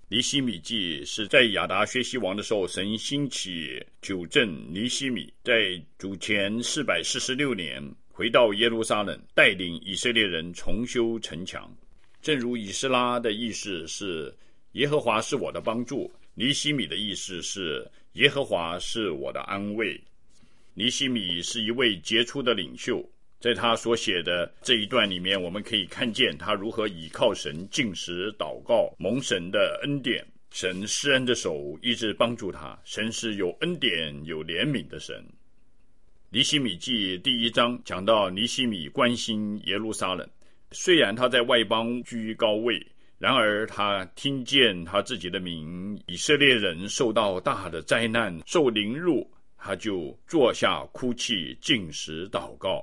尼希米记是在亚达薛西王的时候，神兴起纠正尼希米，在主前446年回到耶路撒冷，带领以色列人重修城墙。正如以斯拉的意思是耶和华是我的帮助，尼希米的意思是耶和华是我的安慰。尼希米是一位杰出的领袖，在他所写的这一段里面，我们可以看见他如何倚靠神禁食祷告，蒙神的恩典，神施恩的手一直帮助他，神是有恩典有怜悯的神。尼希米记第1章讲到尼希米关心耶路撒冷，虽然他在外邦居高位，然而他听见他自己的民以色列人受到大的灾难，受凌辱，他就坐下哭泣，禁食祷告。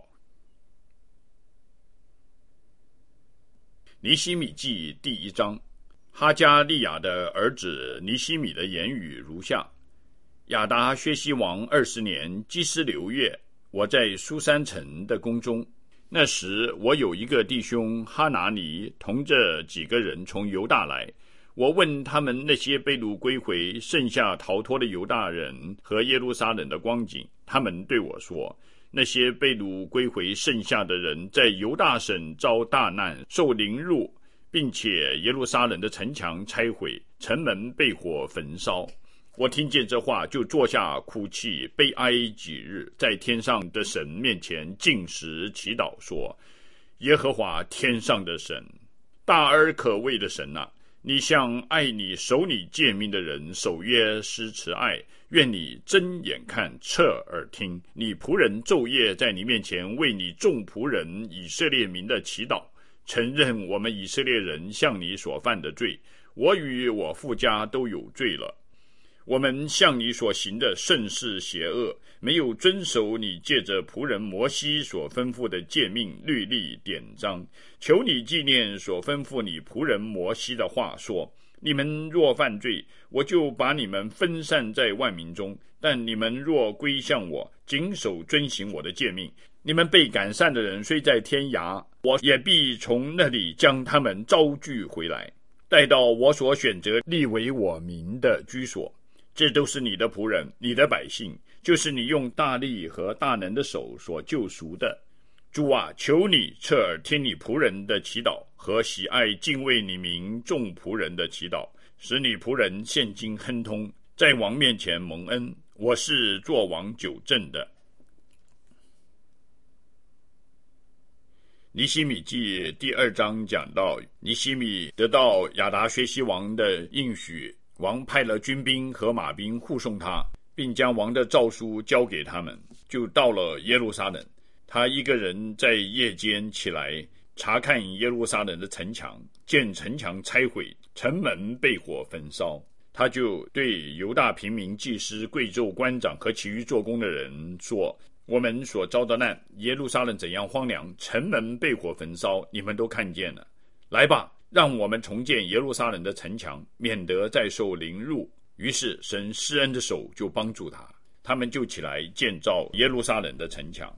尼希米记第1章，哈加利亚的儿子尼希米的言语如下：亚达薛西王20年基斯流月，我在苏珊城的宫中，那时我有一个弟兄哈拿尼同着几个人从犹大来，我问他们那些被掳归回剩下逃脱的犹大人和耶路撒冷的光景，他们对我说，那些被掳归回剩下的人在犹大省遭大难，受凌辱，并且耶路撒冷的城墙拆毁，城门被火焚烧。我听见这话，就坐下哭泣，悲哀几日，在天上的神面前禁食祈祷，说：耶和华天上的神，大而可畏的神啊，你向爱你守你诫命的人守约施慈爱，愿你睁眼看，侧耳听，你仆人昼夜在你面前为你众仆人以色列民的祈祷，承认我们以色列人向你所犯的罪，我与我父家都有罪了。我们向你所行的甚是邪恶，没有遵守你借着仆人摩西所吩咐的诫命律例典章，求你纪念所吩咐你仆人摩西的话，说：你们若犯罪，我就把你们分散在万民中，但你们若归向我，谨守遵行我的诫命，你们被赶散的人虽在天涯，我也必从那里将他们招聚回来，带到我所选择立为我民的居所。这都是你的仆人，你的百姓，就是你用大力和大能的手所救赎的。主啊，求你侧耳听你仆人的祈祷，和喜爱敬畏你名众仆人的祈祷，使你仆人现今亨通，在王面前蒙恩。我是作王纠正的。尼希米记第2章讲到，尼希米得到亚达薛西王的应许，王派了军兵和马兵护送他，并将王的诏书交给他们，就到了耶路撒冷。他一个人在夜间起来查看耶路撒冷的城墙，见城墙拆毁，城门被火焚烧。他就对犹大平民、祭司、贵胄、官长和其余做工的人说：我们所遭的难，耶路撒冷怎样荒凉，城门被火焚烧，你们都看见了。来吧，让我们重建耶路撒冷的城墙，免得再受凌辱。于是神施恩的手就帮助他，他们就起来建造耶路撒冷的城墙。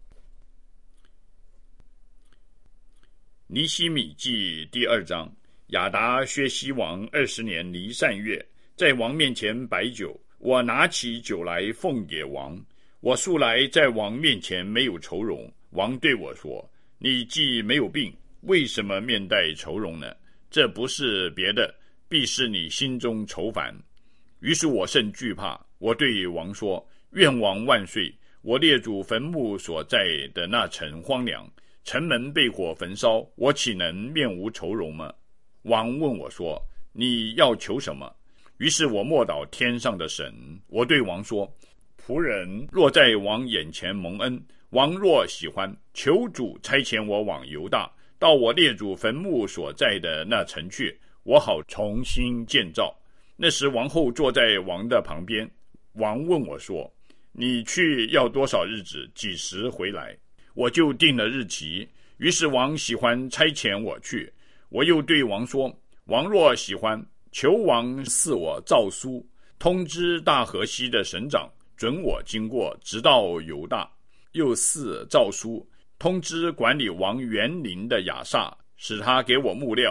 尼希米记第2章，亚达薛西王20年尼散月，在王面前摆酒，我拿起酒来奉给王。我素来在王面前没有愁容，王对我说：你既没有病，为什么面带愁容呢？这不是别的，必是你心中愁烦。于是我甚惧怕，我对王说：愿王万岁！我列祖坟墓所在的那城荒凉，城门被火焚烧，我岂能面无愁容吗？王问我说：你要求什么？于是我默祷天上的神，我对王说：仆人若在王眼前蒙恩，王若喜欢，求主差遣我往犹大，到我列祖坟墓所在的那城去，我好重新建造。那时王后坐在王的旁边，王问我说：你去要多少日子，几时回来？我就定了日期。于是王喜欢差遣我去。我又对王说：王若喜欢，求王赐我诏书，通知大河西的省长，准我经过，直到犹大。又赐诏书，通知管理王园林的亚萨，使他给我木料，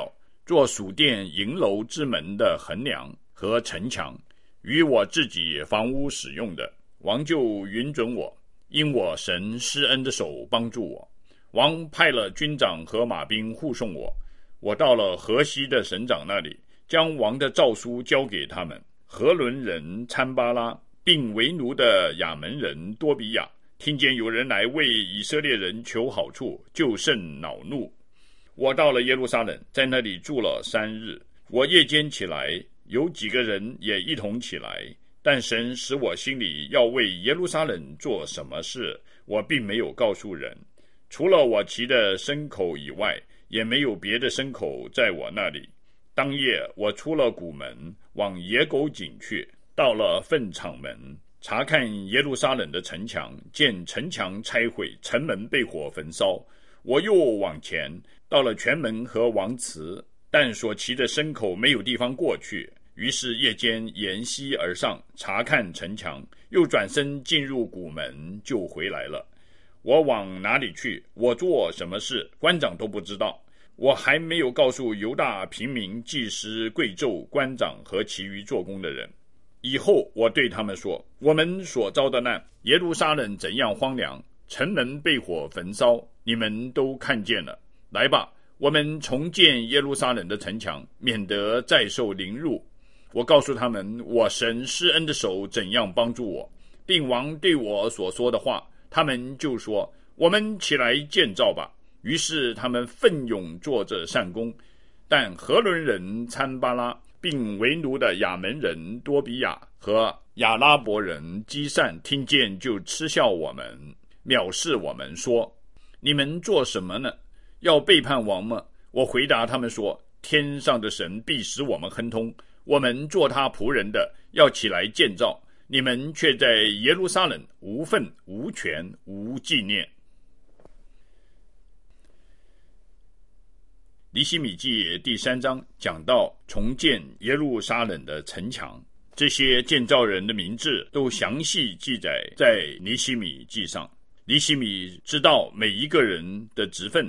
做属殿营楼之门的横梁和城墙，与我自己房屋使用的，王就允准我，因我神施恩的手帮助我。王派了军长和马兵护送我，我到了河西的省长那里，将王的诏书交给他们。何伦人参巴拉并为奴的亚门人多比亚听见有人来为以色列人求好处，就甚恼怒。我到了耶路撒冷，在那里住了3日。我夜间起来，有几个人也一同起来，但神使我心里要为耶路撒冷做什么事，我并没有告诉人。除了我骑的牲口以外，也没有别的牲口在我那里。当夜我出了谷门，往野狗井去，到了粪场门，查看耶路撒冷的城墙，见城墙拆毁，城门被火焚烧。我又往前，到了泉门和王祠，但所骑的牲口没有地方过去，于是夜间沿溪而上，查看城墙，又转身进入谷门，就回来了。我往哪里去，我做什么事，官长都不知道。我还没有告诉犹大平民、祭司、贵胄、官长和其余做工的人。以后我对他们说，我们所遭的难，耶路撒冷怎样荒凉，城门被火焚烧，你们都看见了。来吧，我们重建耶路撒冷的城墙，免得再受凌辱。我告诉他们，我神施恩的手怎样帮助我，并王对我所说的话。他们就说，我们起来建造吧。于是他们奋勇做这善工。但何伦人参巴拉并为奴的亚门人多比亚和亚拉伯人基散听见，就嗤笑我们，藐视我们，说，你们做什么呢？要背叛王吗？我回答他们说，天上的神必使我们亨通，我们做他仆人的要起来建造，你们却在耶路撒冷无份无权无纪念。尼希米记第3章讲到重建耶路撒冷的城墙，这些建造人的名字都详细记载在尼希米记上。尼希米知道每一个人的职分。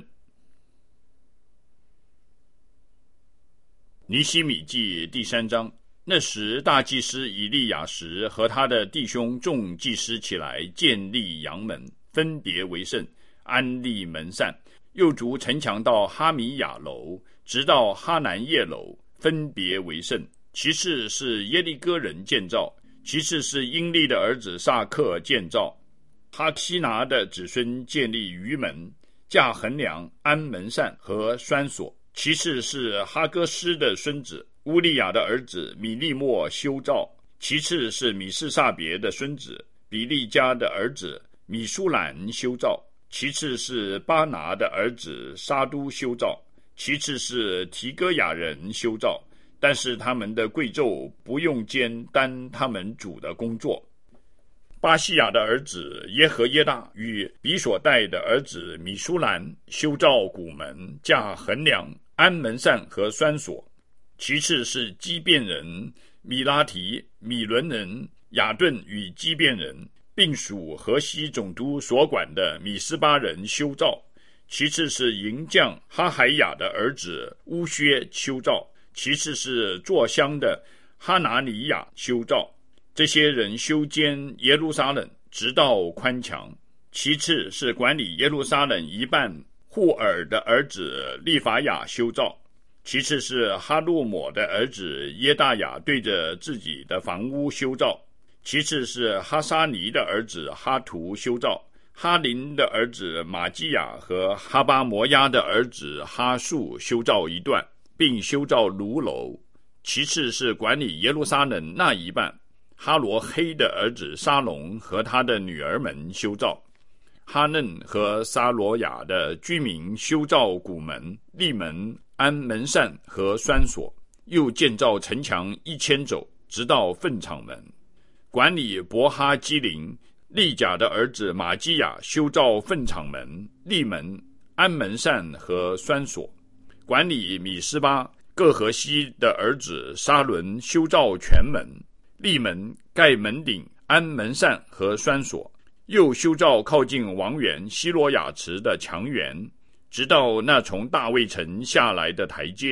尼希米记第3章，那时大祭司以利亚实和他的弟兄众祭司起来建立阳门，分别为圣，安立门扇，又筑城墙到哈米亚楼，直到哈南叶楼，分别为圣。其次是耶利哥人建造，其次是英利的儿子萨克建造。哈希拿的子孙建立鱼门，架横梁，安门扇和栓锁。其次是哈哥斯的孙子乌利亚的儿子米利莫修造。其次是米士撒别的孙子比利家的儿子米舒兰修造。其次是巴拿的儿子沙都修造。其次是提哥亚人修造，但是他们的贵胄不用肩担他们主的工作。巴西亚的儿子耶和耶大与比所带的儿子米舒兰修造谷门，架横梁，安门扇和栓锁。其次是基遍人米拉提、米伦人雅顿与基遍人，并属河西总督所管的米斯巴人修造。其次是营将哈海雅的儿子乌薛修造。其次是作香的哈拿尼亚修造。这些人修建耶路撒冷，直到宽墙。其次是管理耶路撒冷一半户尔的儿子利法亚修造。其次是哈路抹的儿子耶大雅对着自己的房屋修造。其次是哈沙尼的儿子哈图修造。哈林的儿子马基亚和哈巴摩亚的儿子哈树修造一段，并修造炉楼。其次是管理耶路撒冷那一半哈罗黑的儿子沙龙和他的女儿们修造。哈嫩和撒罗亚的居民修造谷门、立门、安门扇和栓锁，又建造城墙1000肘，直到粪场门。管理伯哈基林利甲的儿子马基亚修造粪场门、立门、安门扇和栓锁。管理米斯巴各河西的儿子沙伦修造全门、立门、盖门顶、安门扇和栓锁，又修造靠近王园希罗亚池的墙垣，直到那从大卫城下来的台阶，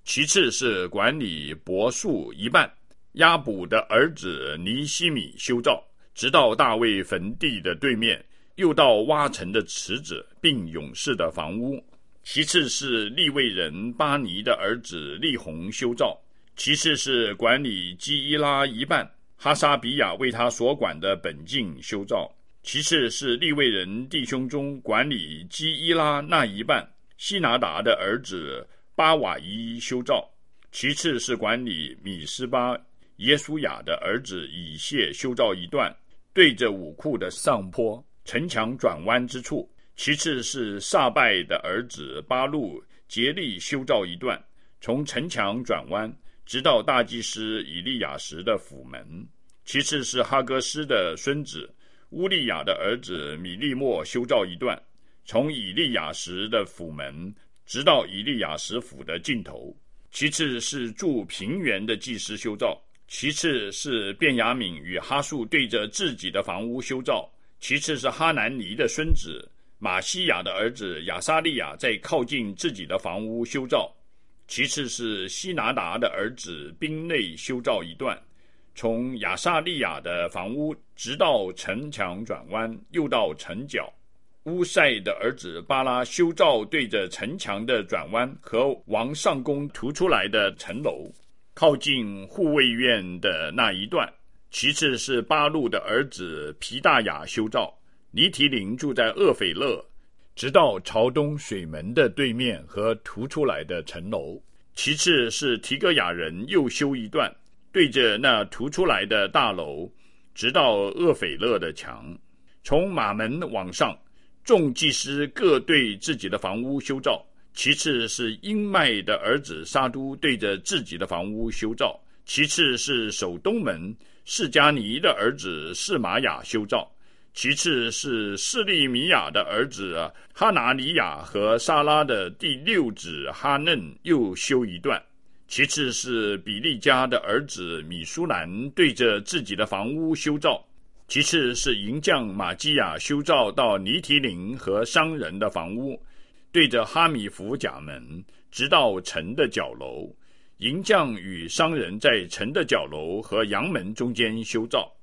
其次是管理柏树一半，押卜的儿子尼希米修造，直到大卫坟地的对面，又到挖城的池子，并勇士的房屋。其次是利未人巴尼的儿子利宏修造。其次是管理基伊拉一半，哈沙比亚为他所管的本境修造。其次是利未人弟兄中管理基伊拉那一半，希拿达的儿子巴瓦伊修造。其次是管理米斯巴耶稣雅的儿子以谢修造一段，对着武库的上坡城墙转弯之处。其次是撒拜的儿子巴路竭力修造一段，从城墙转弯直到大祭司以利亚时的府门。其次是哈戈斯的孙子乌利亚的儿子米利莫修造一段，从以利亚时的府门直到以利亚时府的尽头。其次是住平原的祭司修造。其次是便雅悯与哈述对着自己的房屋修造。其次是哈南尼的孙子马西亚的儿子亚撒利亚在靠近自己的房屋修造。其次是希拿达的儿子宾内修造一段，从亚撒利亚的房屋直到城墙转弯，又到城角。乌塞的儿子巴拉修造对着城墙的转弯和王上宫突出来的城楼，靠近护卫院的那一段。其次是巴路的儿子皮大雅修造。尼提林住在厄斐勒，直到朝东水门的对面和突出来的城楼。其次是提戈雅人又修一段，对着那突出来的大楼，直到厄斐勒的墙。从马门往上，众祭司各对自己的房屋修造。其次是英麦的儿子沙都对着自己的房屋修造。其次是守东门示迦尼的儿子示玛雅修造。其次是示利米亚的儿子哈拿尼亚和沙拉的第六子哈嫩又修一段。其次是比利家的儿子米舒兰对着自己的房屋修造。其次是营将马基亚修造到尼提林和商人的房屋，对着哈米弗甲门直到城的角楼。营将与商人在城的角楼和阳门中间修造。